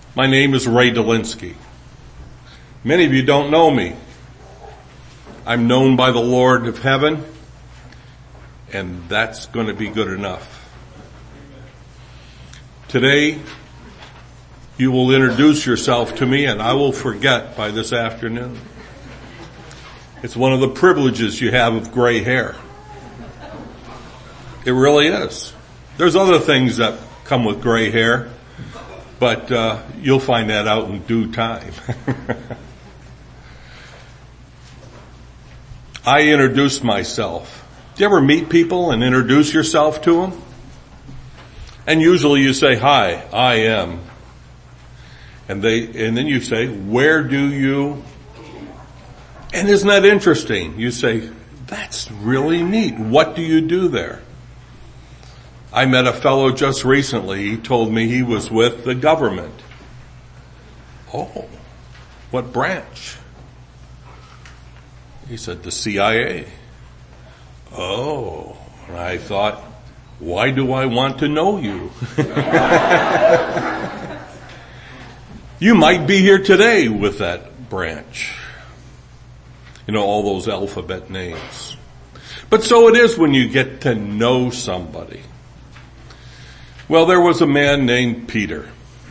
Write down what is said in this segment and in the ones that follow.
My name is Ray Dolinsky. Many of you don't know me. I'm known by the Lord of heaven, and that's going to be good enough. Today, you will introduce yourself to me, and I will forget by this afternoon. It's one of the privileges you have of gray hair. It really is. There's other things that come with gray hair, but you'll find that out in due time. I introduced myself. Do you ever meet people and introduce yourself to them? And usually you say, "Hi, I am." And then you say, "Where do you?" And isn't that interesting? You say, "That's really neat. What do you do there?" I met a fellow just recently. He told me he was with the government. Oh, what branch? He said, the CIA. Oh, and I thought, why do I want to know you? You might be here today with that branch. You know, all those alphabet names. But so it is when you get to know somebody. Well, there was a man named Peter.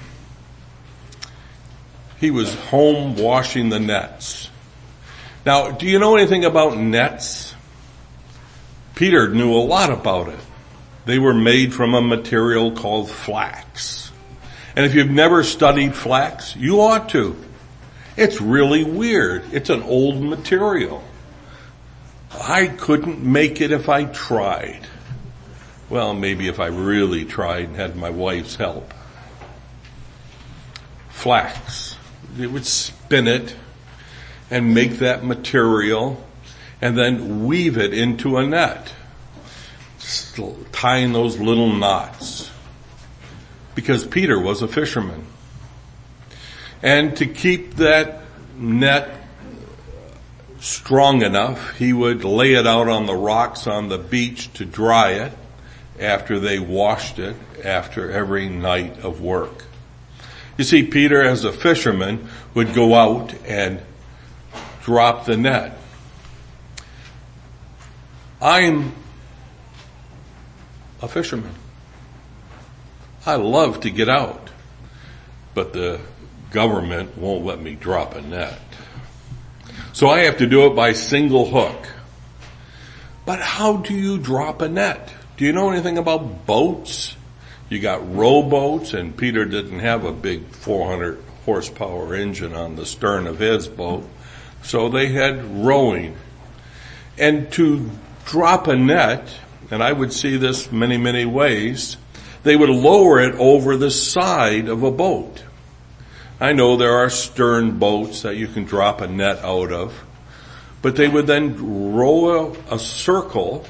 He was home washing the nets. Now, do you know anything about nets? Peter knew a lot about it. They were made from a material called flax. And if you've never studied flax, you ought to. It's really weird. It's an old material. I couldn't make it if I tried. Well, maybe if I really tried and had my wife's help. Flax. They would spin it and make that material and then weave it into a net, tying those little knots. Because Peter was a fisherman. And to keep that net strong enough, he would lay it out on the rocks on the beach to dry it after they washed it after every night of work. You see, Peter, as a fisherman, would go out and drop the net. I'm a fisherman. I love to get out, but the government won't let me drop a net. So I have to do it by single hook. But how do you drop a net? Do you know anything about boats? You got rowboats, and Peter didn't have a big 400 horsepower engine on the stern of his boat, so they had rowing. And to drop a net, and I would see this many, many ways, they would lower it over the side of a boat. I know there are stern boats that you can drop a net out of, but they would then row a circle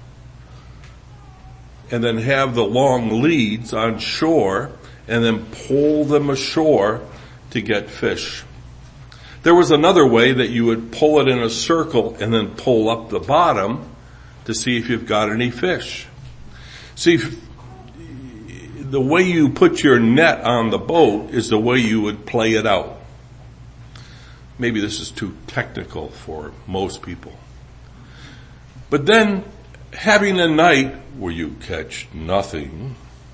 and then have the long leads on shore and then pull them ashore to get fish. There was another way that you would pull it in a circle and then pull up the bottom to see if you've got any fish. See, the way you put your net on the boat is the way you would play it out. Maybe this is too technical for most people. But then, having a night where you catch nothing,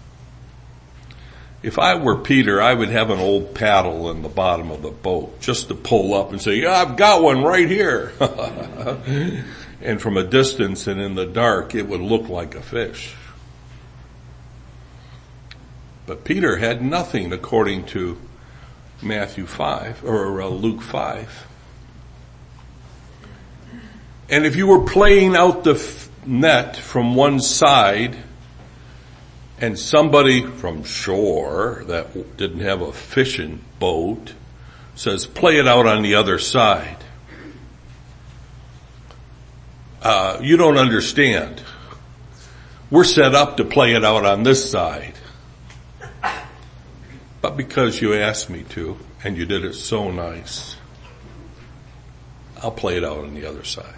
if I were Peter, I would have an old paddle in the bottom of the boat just to pull up and say, "Yeah, I've got one right here." And from a distance and in the dark, it would look like a fish. But Peter had nothing, according to Matthew 5, or Luke 5. And if you were playing out the net from one side, and somebody from shore that didn't have a fishing boat says, "Play it out on the other side," you don't understand. We're set up to play it out on this side. But because you asked me to, and you did it so nice, I'll play it out on the other side.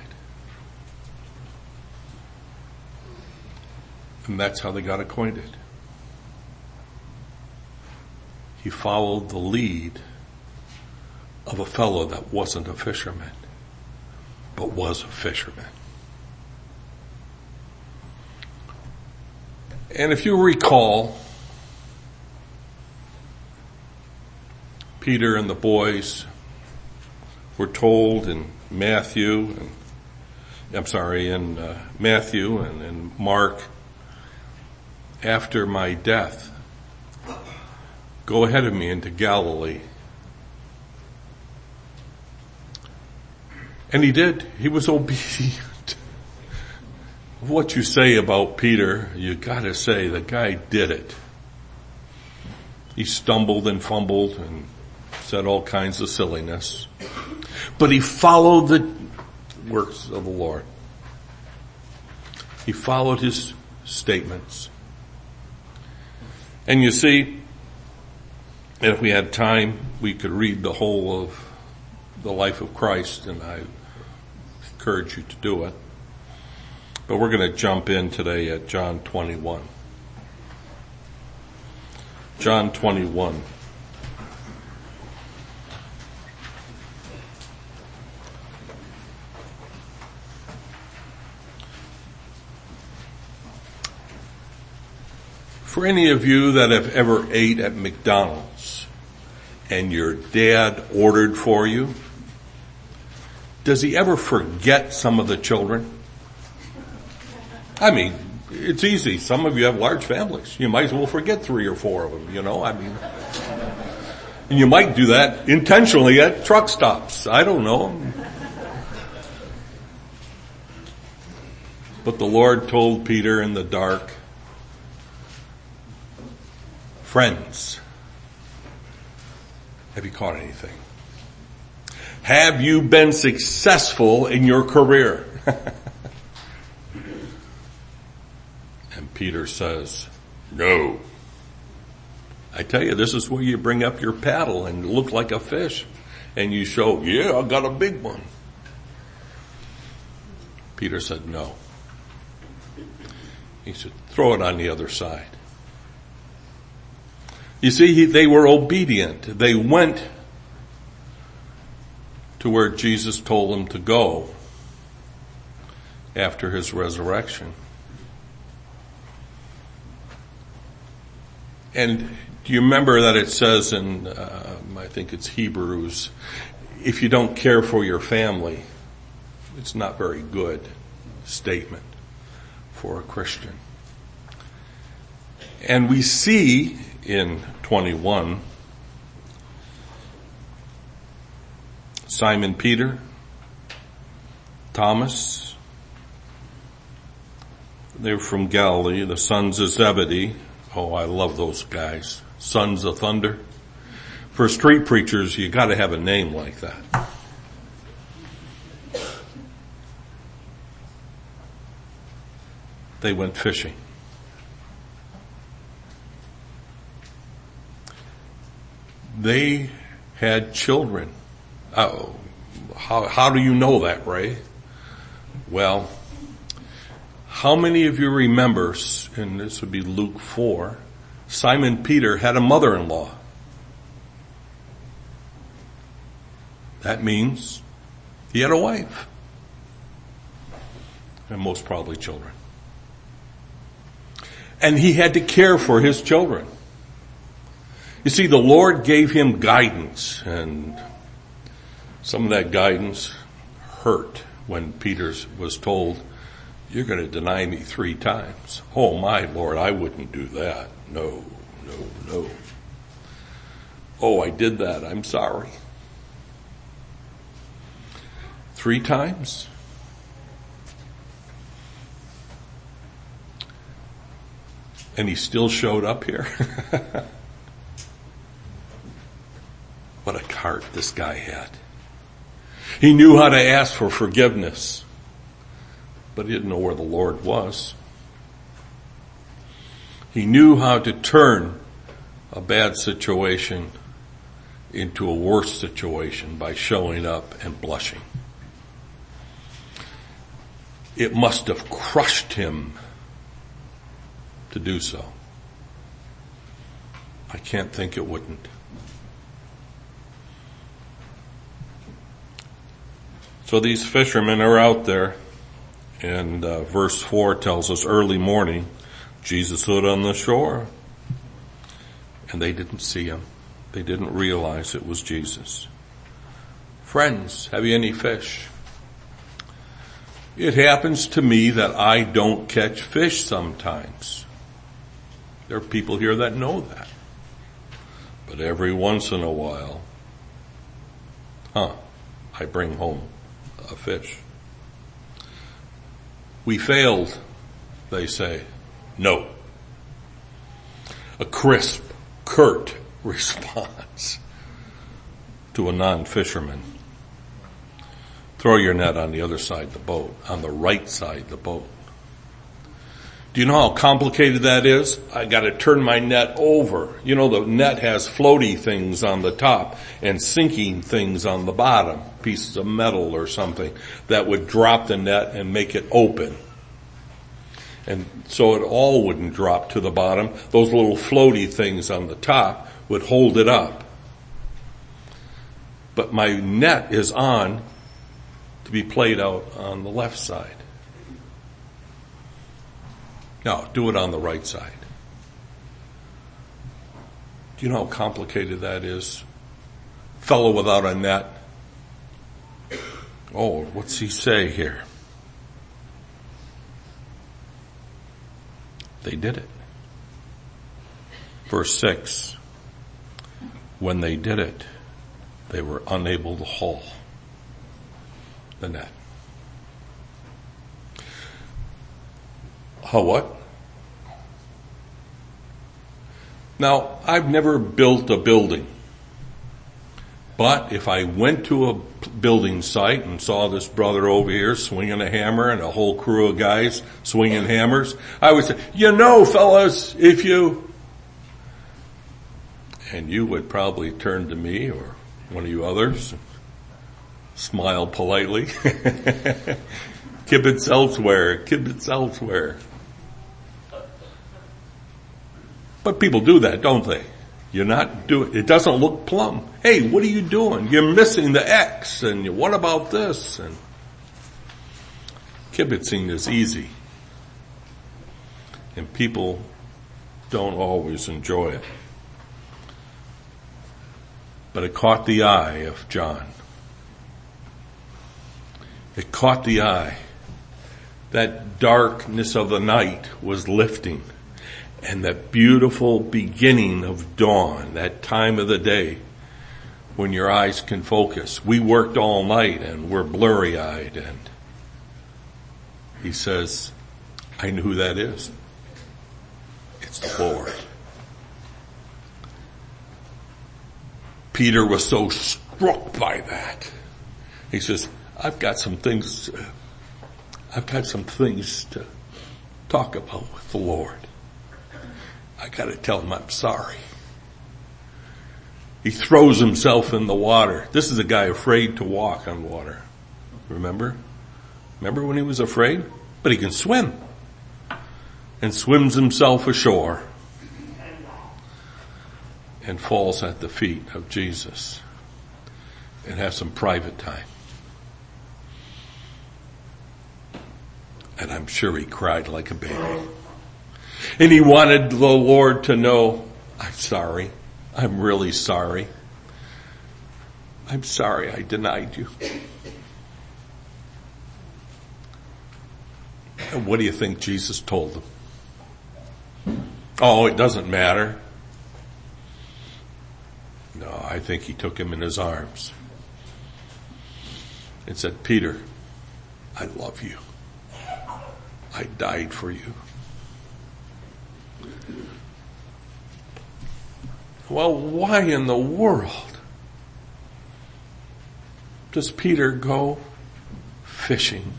And that's how they got acquainted. he followed the lead of a fellow that wasn't a fisherman, but was a fisherman. And if you recall, Peter and the boys were told in Matthew and Mark, after my death, go ahead of me into Galilee. And he did. He was obedient. What you say about Peter, you gotta say the guy did it. He stumbled and fumbled and said all kinds of silliness. But he followed the works of the Lord. He followed his statements. And you see, if we had time, we could read the whole of the life of Christ, and I encourage you to do it. But we're going to jump in today at John 21. John 21. For any of you that have ever ate at McDonald's and your dad ordered for you, does he ever forget some of the children? I mean, it's easy. Some of you have large families. You might as well forget 3 or 4 of them, and you might do that intentionally at truck stops. I don't know. But the Lord told Peter in the dark, friends, have you caught anything? Have you been successful in your career? And Peter says, no. I tell you, this is where you bring up your paddle and look like a fish. And you show, yeah, I got a big one. Peter said, no. He said, throw it on the other side. You see, they were obedient. They went to where Jesus told them to go after his resurrection. And do you remember that it says in, I think it's Hebrews, if you don't care for your family, it's not very good statement for a Christian. And we see in 21, Simon Peter, Thomas, they were from Galilee, the sons of Zebedee. Oh, I love those guys. Sons of Thunder. For street preachers, you gotta have a name like that. They went fishing. They had children. How do you know that, Ray? Well, how many of you remember, and this would be Luke 4, Simon Peter had a mother-in-law. That means he had a wife. And most probably children. And he had to care for his children. You see, the Lord gave him guidance, and some of that guidance hurt when Peter was told, you're going to deny me 3 times. Oh my Lord, I wouldn't do that. No. Oh, I did that. I'm sorry. 3 times? And he still showed up here? What a heart this guy had. He knew how to ask for forgiveness, but he didn't know where the Lord was. He knew how to turn a bad situation into a worse situation by showing up and blushing. It must have crushed him to do so. I can't think it wouldn't. So these fishermen are out there, and verse 4 tells us early morning, Jesus stood on the shore, and they didn't see him. They didn't realize it was Jesus. Friends, have you any fish? It happens to me that I don't catch fish sometimes. There are people here that know that. But every once in a while, I bring home a fish. We failed, they say. No. A crisp, curt response to a non-fisherman. Throw your net on the other side of the boat, on the right side of the boat. Do you know how complicated that is? I got to turn my net over. You know, the net has floaty things on the top and sinking things on the bottom, pieces of metal or something that would drop the net and make it open. And so it all wouldn't drop to the bottom. Those little floaty things on the top would hold it up. But my net is on to be played out on the left side. Now, do it on the right side. Do you know how complicated that is? Fellow without a net. Oh, what's he say here? They did it. Verse 6. When they did it, they were unable to haul the net. How what? Now, I've never built a building. But if I went to a building site and saw this brother over here swinging a hammer and a whole crew of guys swinging hammers, I would say, you know, fellas, if you... And you would probably turn to me or one of you others, smile politely. Kibitz elsewhere, kibitz elsewhere. But people do that, don't they? You're not doing, it doesn't look plumb. Hey, what are you doing? You're missing the X, and what about this? And kibitzing is easy. And people don't always enjoy it. But it caught the eye of John. It caught the eye. That darkness of the night was lifting. And that beautiful beginning of dawn, that time of the day when your eyes can focus. We worked all night and we're blurry-eyed. And he says, I know who that is. It's the Lord. Peter was so struck by that. He says, I've got some things to talk about with the Lord. I got to tell him I'm sorry. He throws himself in the water. This is a guy afraid to walk on water. Remember? Remember when he was afraid? But he can swim. And swims himself ashore. And falls at the feet of Jesus. And has some private time. And I'm sure he cried like a baby. And he wanted the Lord to know, I'm sorry. I'm really sorry. I'm sorry I denied you. And what do you think Jesus told them? Oh, it doesn't matter. No, I think he took him in his arms and said, Peter, I love you. I died for you. Well, why in the world does Peter go fishing?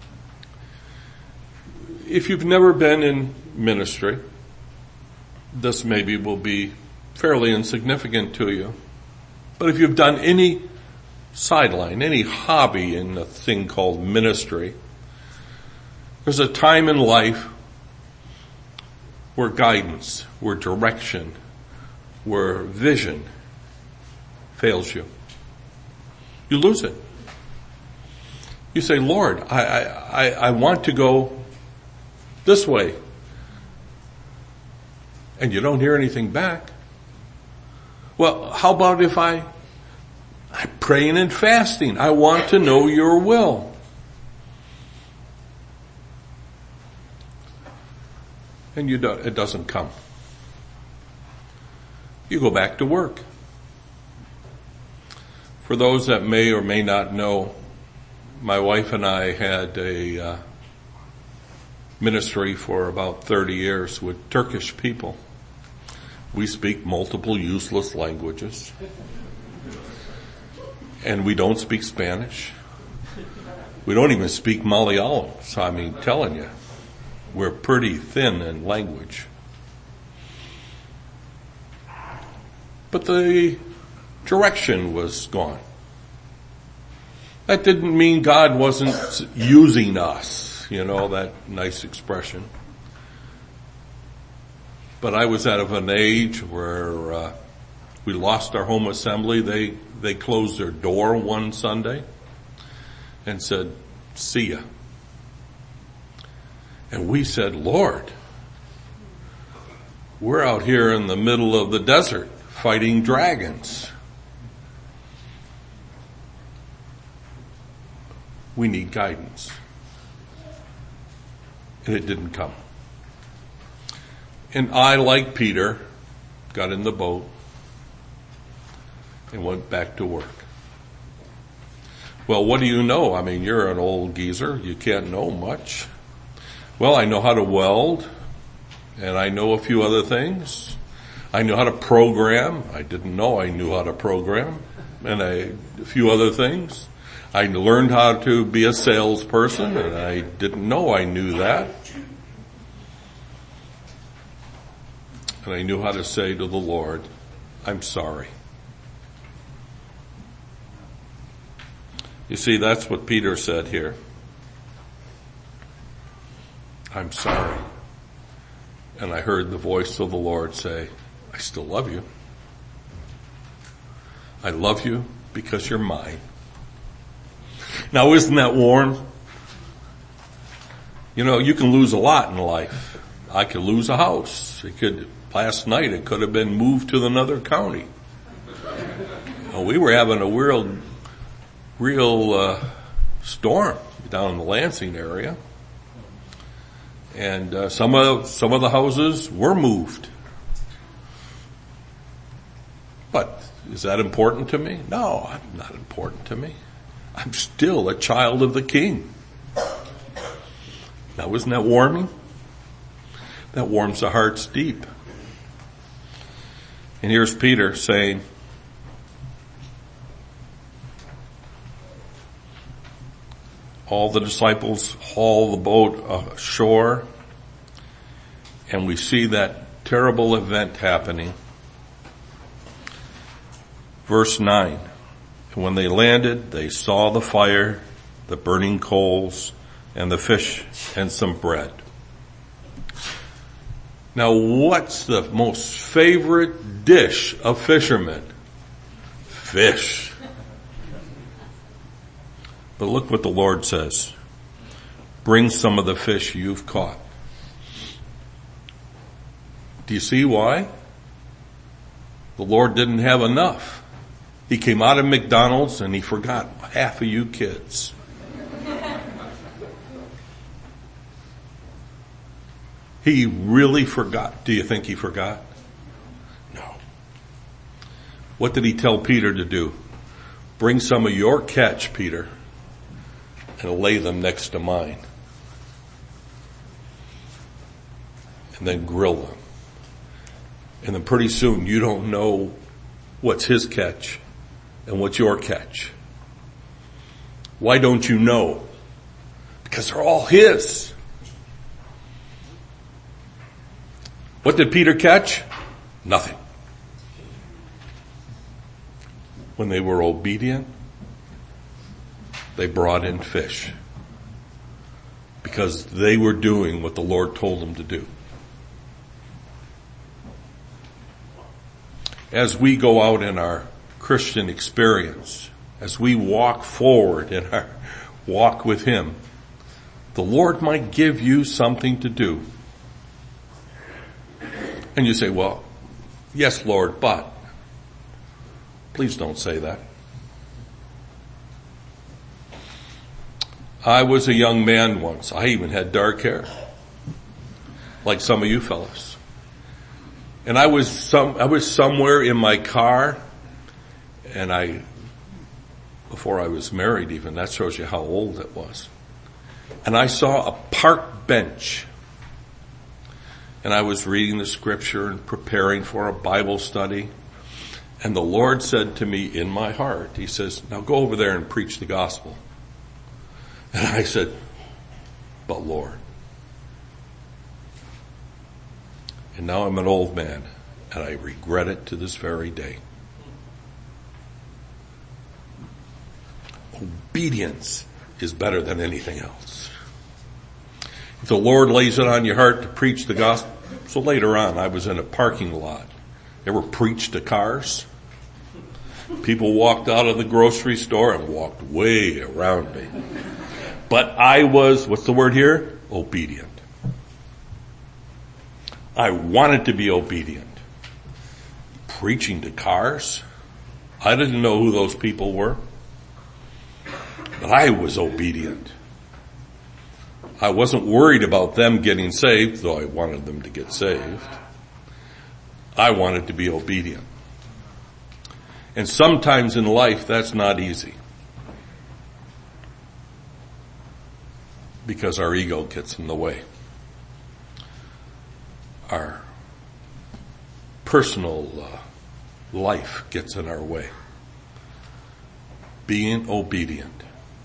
If you've never been in ministry, this maybe will be fairly insignificant to you. But if you've done any sideline, any hobby in a thing called ministry, there's a time in life where guidance, where direction, where vision fails you. You lose it. You say, Lord, I want to go this way. And you don't hear anything back. Well, how about if I'm praying and fasting? I want to know your will. And it doesn't come. You go back to work. For those that may or may not know, my wife and I had a ministry for about 30 years with Turkish people. We speak multiple useless languages. And we don't speak Spanish. We don't even speak Malayalam. So telling you, we're pretty thin in language. But the direction was gone. That didn't mean God wasn't using us, that nice expression. But I was out of an age where we lost our home assembly. They closed their door one Sunday and said, "See ya." And we said, "Lord, we're out here in the middle of the desert fighting dragons. We need guidance." And it didn't come. And I, like Peter, got in the boat and went back to work. Well, what do you know? You're an old geezer. You can't know much. Well, I know how to weld, and I know a few other things. I know how to program. I didn't know I knew how to program, and a few other things. I learned how to be a salesperson, and I didn't know I knew that. And I knew how to say to the Lord, "I'm sorry." You see, that's what Peter said here. "I'm sorry." And I heard the voice of the Lord say, "I still love you. I love you because you're mine." Now, isn't that warm? You can lose a lot in life. I could lose a house. Last night it could have been moved to another county. We were having a real storm down in the Lansing area. And some of the houses were moved. But is that important to me? No, not important to me. I'm still a child of the King. Now, isn't that warming? That warms the hearts deep. And here's Peter saying, all the disciples haul the boat ashore, and we see that terrible event happening. Verse 9, and when they landed, they saw the fire, the burning coals, and the fish and some bread. Now, what's the most favorite dish of fishermen? Fish. But look what the Lord says. Bring some of the fish you've caught. Do you see why? The Lord didn't have enough. He came out of McDonald's and he forgot half of you kids. He really forgot. Do you think he forgot? No. What did he tell Peter to do? Bring some of your catch, Peter, and lay them next to mine. And then grill them. And then pretty soon you don't know what's his catch and what's your catch. Why don't you know? Because they're all his. What did Peter catch? Nothing. When they were obedient, they brought in fish. Because they were doing what the Lord told them to do. As we go out in our Christian experience, as we walk forward in our walk with Him, the Lord might give you something to do. And you say, well, yes, Lord, but. Please don't say that. I was a young man once. I even had dark hair, like some of you fellas. And I was somewhere in my car, and before I was married even, that shows you how old it was. And I saw a park bench. And I was reading the scripture and preparing for a Bible study. And the Lord said to me in my heart, He says, now go over there and preach the gospel. And I said, but Lord. And now I'm an old man, and I regret it to this very day. Obedience is better than anything else. If the Lord lays it on your heart to preach the gospel, so later on I was in a parking lot. Ever preached to cars? People walked out of the grocery store and walked way around me. But I was, what's the word here? Obedient. I wanted to be obedient. Preaching to cars? I didn't know who those people were. But I was obedient. I wasn't worried about them getting saved, though I wanted them to get saved. I wanted to be obedient. And sometimes in life, that's not easy. Because our ego gets in the way. Our personal life gets in our way. Being obedient.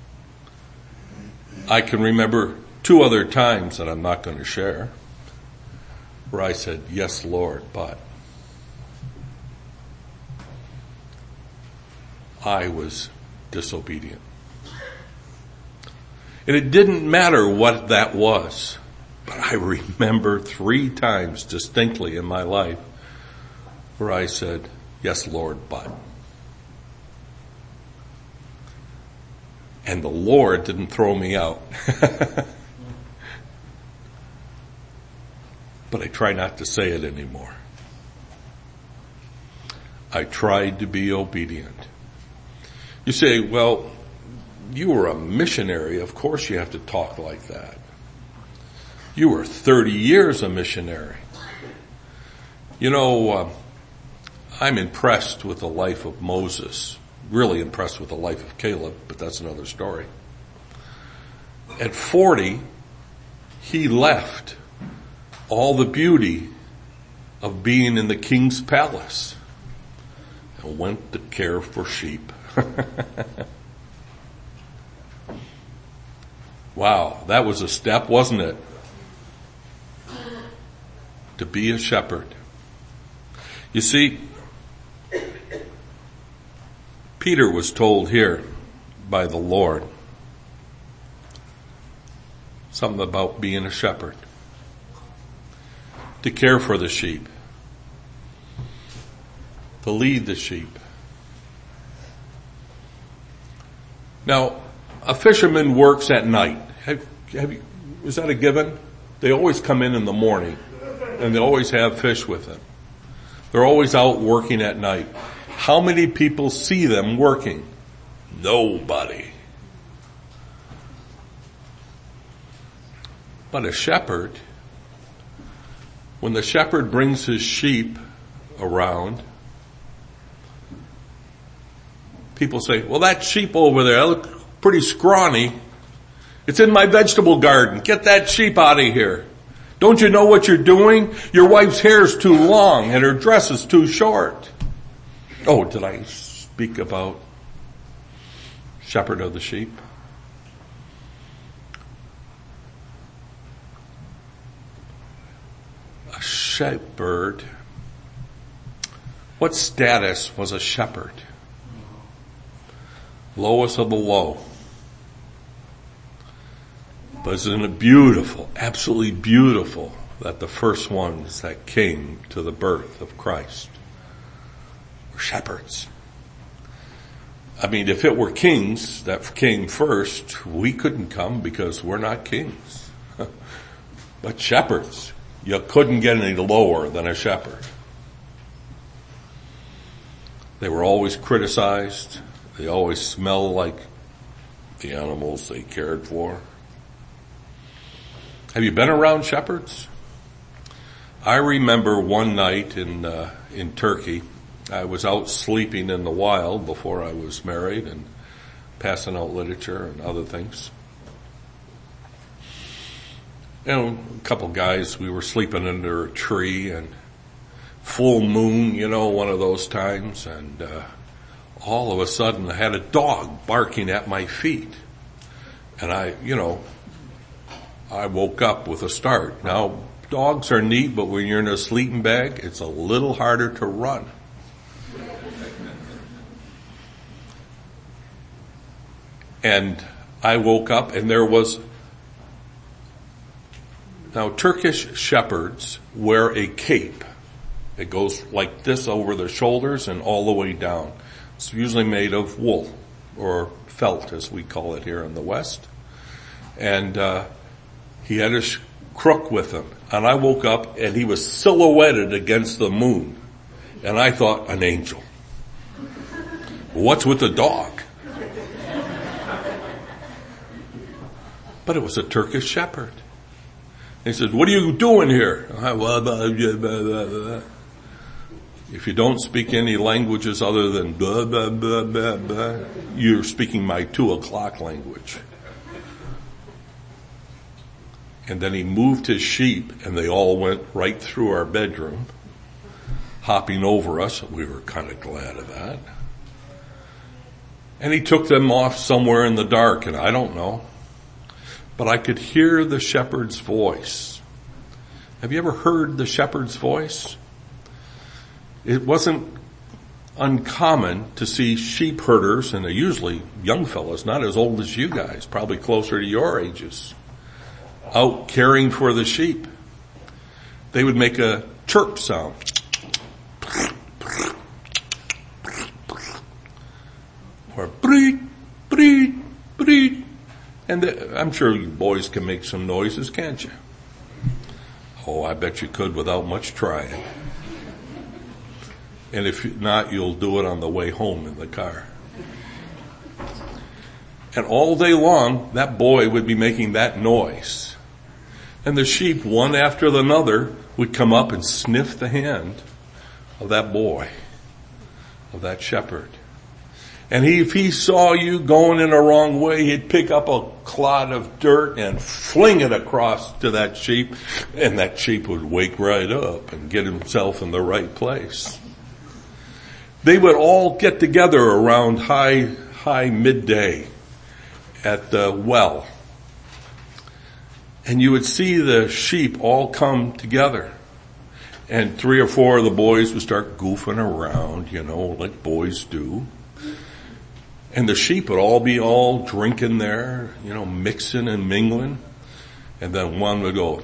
I can remember 2 other times that I'm not going to share where I said, yes, Lord, but I was disobedient. And it didn't matter what that was, but I remember 3 times distinctly in my life where I said, yes, Lord, but. And the Lord didn't throw me out. But I try not to say it anymore. I tried to be obedient. You say, well, you were a missionary. Of course you have to talk like that. You were 30 years a missionary. You know, I'm impressed with the life of Moses. Really impressed with the life of Caleb, but that's another story. At 40, he left all the beauty of being in the king's palace and went to care for sheep. Wow, that was a step, wasn't it? To be a shepherd. You see, Peter was told here by the Lord something about being a shepherd. To care for the sheep. To lead the sheep. Now, a fisherman works at night. Is that a given? They always come in the morning, and they always have fish with them. They're always out working at night. How many people see them working? Nobody. But a shepherd, when the shepherd brings his sheep around, people say, well, that sheep over there, that looks pretty scrawny. It's in my vegetable garden. Get that sheep out of here. Don't you know what you're doing? Your wife's hair's too long and her dress is too short. Oh, did I speak about shepherd of the sheep? A shepherd. What status was a shepherd? Lowest of the low. But isn't it beautiful, absolutely beautiful, that the first ones that came to the birth of Christ were shepherds. I mean, if it were kings that came first, we couldn't come because we're not kings. But shepherds, you couldn't get any lower than a shepherd. They were always criticized. They always smelled like the animals they cared for. Have you been around shepherds? I remember one night in Turkey, I was out sleeping in the wild before I was married and passing out literature and other things. A couple guys, we were sleeping under a tree and full moon, one of those times, and all of a sudden I had a dog barking at my feet. And I woke up with a start. Now, dogs are neat, but when you're in a sleeping bag, it's a little harder to run. And I woke up and there was... Now, Turkish shepherds wear a cape. It goes like this over their shoulders and all the way down. It's usually made of wool, or felt as we call it here in the West. And he had his crook with him. And I woke up and he was silhouetted against the moon. And I thought, an angel. What's with the dog? But it was a Turkish shepherd. He said, what are you doing here? If you don't speak any languages other than blah, blah, blah, blah, blah, you're speaking my 2:00 language. And then he moved his sheep and they all went right through our bedroom, hopping over us. We were kind of glad of that. And he took them off somewhere in the dark, and I don't know. But I could hear the shepherd's voice. Have you ever heard the shepherd's voice? It wasn't uncommon to see sheep herders, and they're usually young fellas, not as old as you guys, probably closer to your ages, out caring for the sheep. They would make a chirp sound. Or breed, breed, breed. And I'm sure you boys can make some noises, can't you? Oh, I bet you could without much trying. And if not, you'll do it on the way home in the car. And all day long, that boy would be making that noise. And the sheep, one after another, would come up and sniff the hand of that boy, of that shepherd. And if he saw you going in the wrong way, he'd pick up a clod of dirt and fling it across to that sheep, and that sheep would wake right up and get himself in the right place. They would all get together around high midday at the well. And you would see the sheep all come together. And 3 or 4 of the boys would start goofing around, like boys do. And the sheep would all be drinking there, mixing and mingling. And then one would go,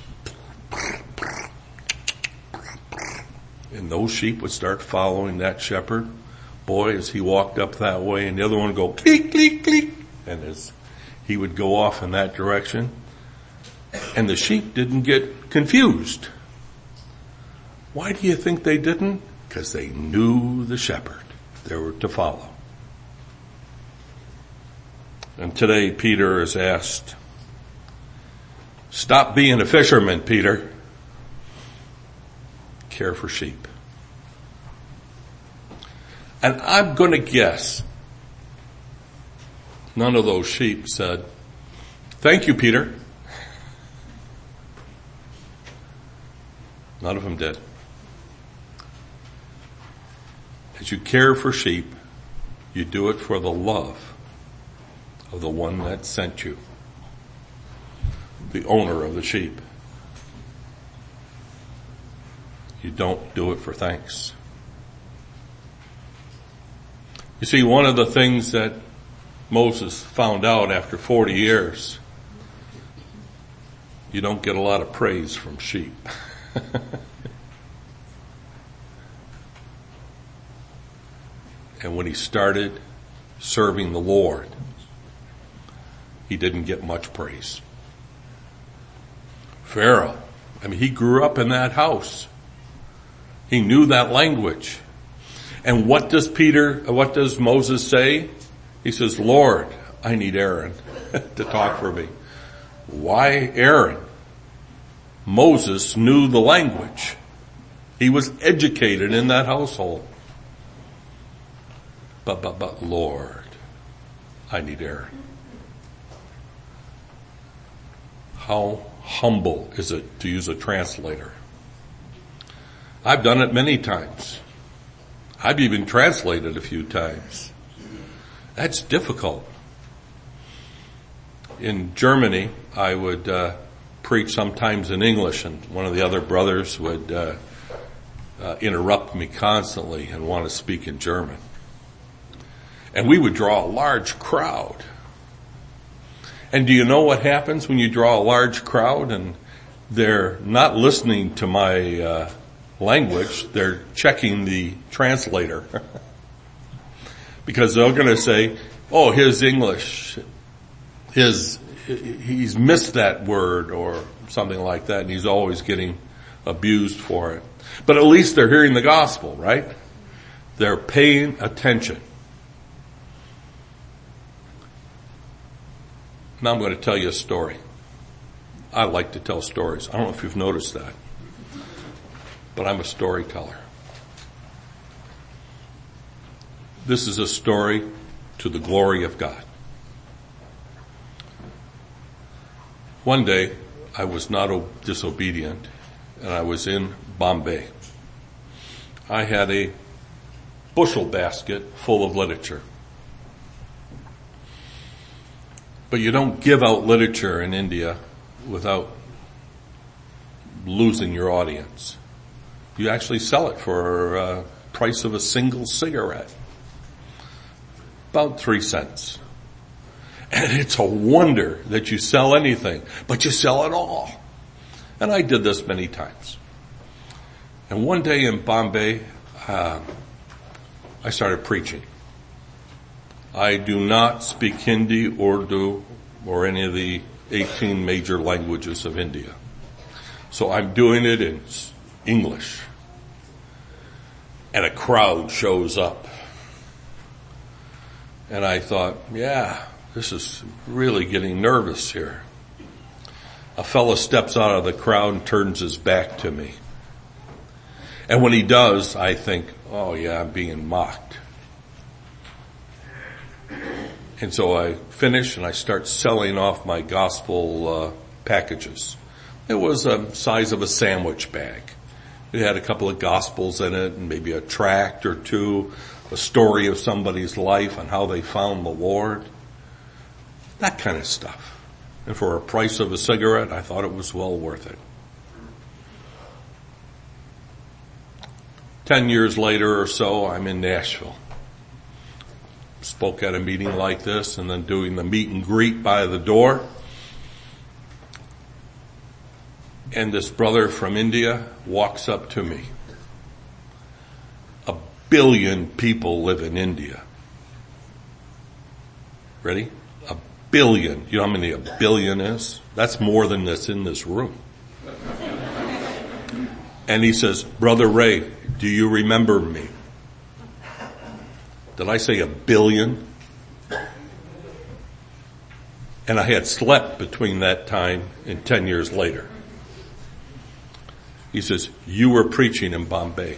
and those sheep would start following that shepherd boy as he walked up that way, and the other one would go, cleek, cleek, cleek. And as he would go off in that direction. And the sheep didn't get confused. Why do you think they didn't? Because they knew the shepherd they were to follow. And today Peter is asked, stop being a fisherman, Peter. Care for sheep. And I'm going to guess none of those sheep said, thank you, Peter. None of them did. As you care for sheep, you do it for the love of the one that sent you, the owner of the sheep. You don't do it for thanks. You see, one of the things that Moses found out after 40 years, you don't get a lot of praise from sheep. And when he started serving the Lord, he didn't get much praise. Pharaoh, he grew up in that house. He knew that language. And what does Moses say? He says, Lord, I need Aaron to talk for me. Why Aaron? Moses knew the language. He was educated in that household. But Lord, I need Aaron. How humble is it to use a translator? I've done it many times. I've even translated a few times. That's difficult. In Germany, I would preach sometimes in English, and one of the other brothers would interrupt me constantly and want to speak in German. And we would draw a large crowd. And do you know what happens when you draw a large crowd and they're not listening to my language, they're checking the translator. Because they're going to say, oh, his English, he's missed that word or something like that, and he's always getting abused for it. But at least they're hearing the gospel, right? They're paying attention. Now I'm going to tell you a story. I like to tell stories. I don't know if you've noticed that, but I'm a storyteller. This is a story to the glory of God. One day, I was not disobedient, and I was in Bombay. I had a bushel basket full of literature. But you don't give out literature in India without losing your audience. You actually sell it for a price of a single cigarette. About 3 cents. And it's a wonder that you sell anything, but you sell it all. And I did this many times. And one day in Bombay, I started preaching. I do not speak Hindi, Urdu, or any of the 18 major languages of India. So I'm doing it in English. And a crowd shows up. And I thought, yeah, this is really getting nervous here. A fellow steps out of the crowd and turns his back to me. And when he does, I think, oh yeah, I'm being mocked. And so I finish and I start selling off my gospel packages. It was the size of a sandwich bag. It had a couple of gospels in it and maybe a tract or two, a story of somebody's life and how they found the Lord. That kind of stuff. And for a price of a cigarette, I thought it was well worth it. 10 years later or so, I'm in Nashville. Spoke at a meeting like this and then doing the meet and greet by the door. And this brother from India walks up to me. 1 billion people live in India. Ready? 1 billion. You know how many 1 billion is? That's more than that's in this room. And he says, Brother Ray, do you remember me? Did I say 1 billion? And I had slept between that time and 10 years later. He says, you were preaching in Bombay.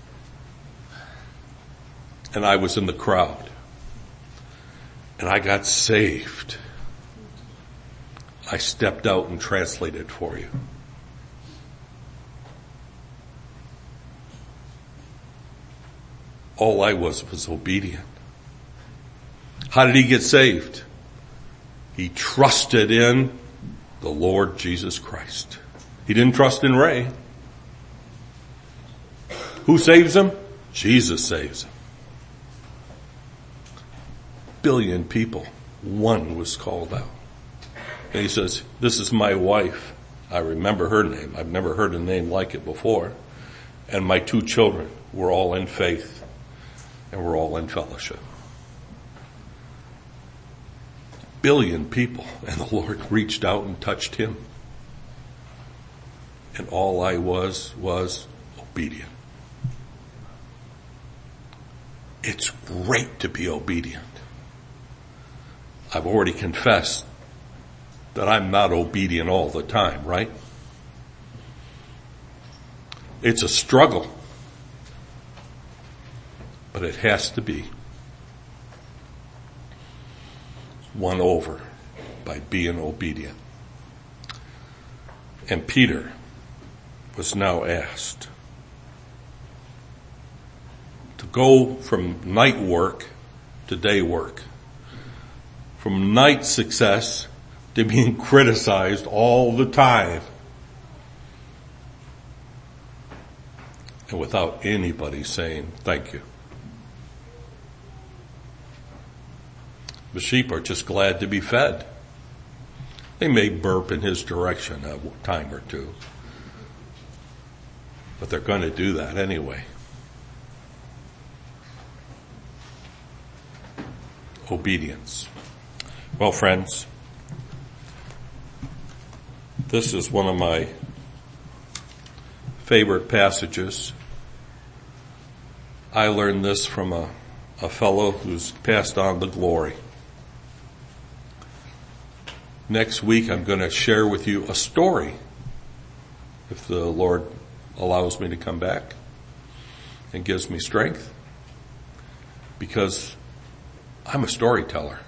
And I was in the crowd. And I got saved. I stepped out and translated for you. All I was obedient. How did he get saved? He trusted in the Lord Jesus Christ. He didn't trust in Ray. Who saves him? Jesus saves him. 1 billion people. One was called out. And he says, this is my wife. I remember her name. I've never heard a name like it before. And my 2 children. We're all in faith. And we're all in fellowship. billion people, and the Lord reached out and touched him. And all I was obedient. It's great to be obedient. I've already confessed that I'm not obedient all the time, right? It's a struggle, but it has to be won over by being obedient. And Peter was now asked to go from night work to day work, from night success to being criticized all the time, and without anybody saying thank you. The sheep are just glad to be fed. They may burp in his direction a time or two, but they're going to do that anyway. Obedience. Well, friends, this is one of my favorite passages. I learned this from a fellow who's passed on the glory. Next week I'm going to share with you a story, if the Lord allows me to come back and gives me strength, because I'm a storyteller.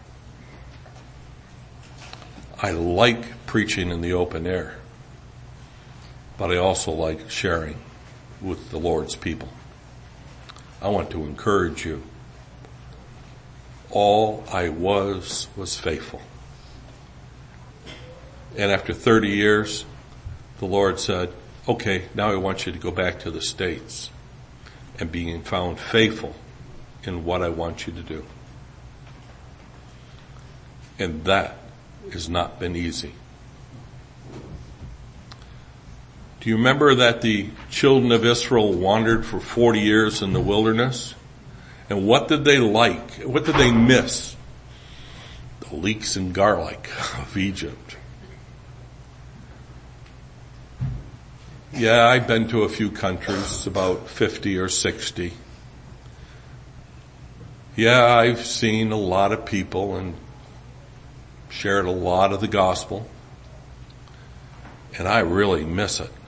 I like preaching in the open air, but I also like sharing with the Lord's people. I want to encourage you. All I was faithful. And after 30 years, the Lord said, okay, now I want you to go back to the States and being found faithful in what I want you to do. And that has not been easy. Do you remember that the children of Israel wandered for 40 years in the wilderness? And what did they like? What did they miss? The leeks and garlic of Egypt. Yeah, I've been to a few countries, about 50 or 60. Yeah, I've seen a lot of people and shared a lot of the gospel. And I really miss it.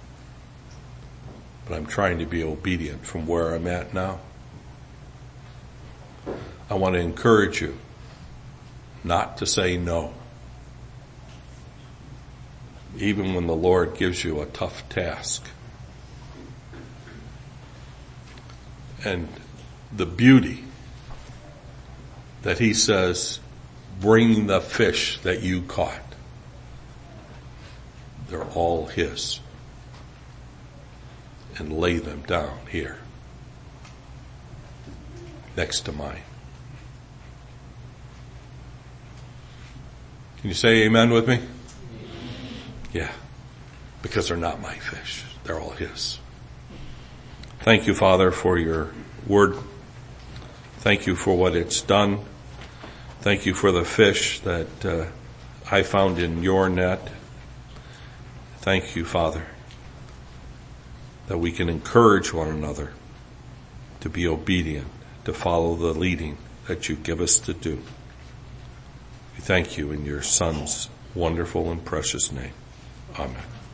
But I'm trying to be obedient from where I'm at now. I want to encourage you not to say no. Even when the Lord gives you a tough task. And the beauty that he says, bring the fish that you caught. They're all his. And lay them down here next to mine. Can you say amen with me? Yeah, because they're not my fish. They're all his. Thank you, Father, for your word. Thank you for what it's done. Thank you for the fish that I found in your net. Thank you, Father, that we can encourage one another to be obedient, to follow the leading that you give us to do. We thank you in your Son's wonderful and precious name. Amen.